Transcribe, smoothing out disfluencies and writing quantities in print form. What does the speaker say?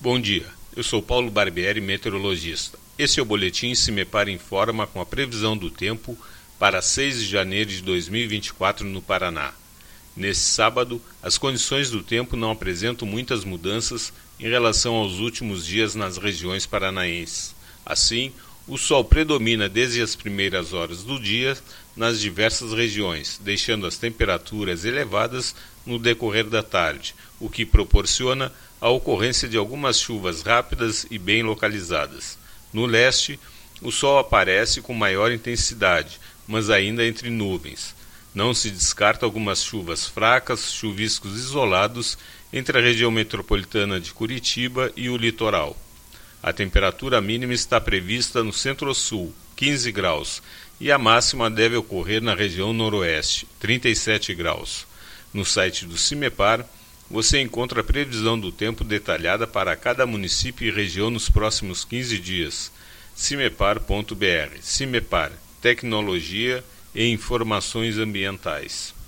Bom dia, eu sou Paulo Barbieri, meteorologista. Esse é o boletim CIMEPAR Informa com a previsão do tempo para 6 de janeiro de 2024 no Paraná. Nesse sábado, as condições do tempo não apresentam muitas mudanças em relação aos últimos dias nas regiões paranaenses. Assim, o sol predomina desde as primeiras horas do dia nas diversas regiões, deixando as temperaturas elevadas no decorrer da tarde, o que proporciona a ocorrência de algumas chuvas rápidas e bem localizadas. No leste, o sol aparece com maior intensidade, mas ainda entre nuvens. Não se descarta algumas chuvas fracas, chuviscos isolados entre a região metropolitana de Curitiba e o litoral. A temperatura mínima está prevista no centro-sul, 15 graus, e a máxima deve ocorrer na região noroeste, 37 graus. No site do CIMEPAR, você encontra a previsão do tempo detalhada para cada município e região nos próximos 15 dias. cimepar.br. CIMEPAR, tecnologia e informações ambientais.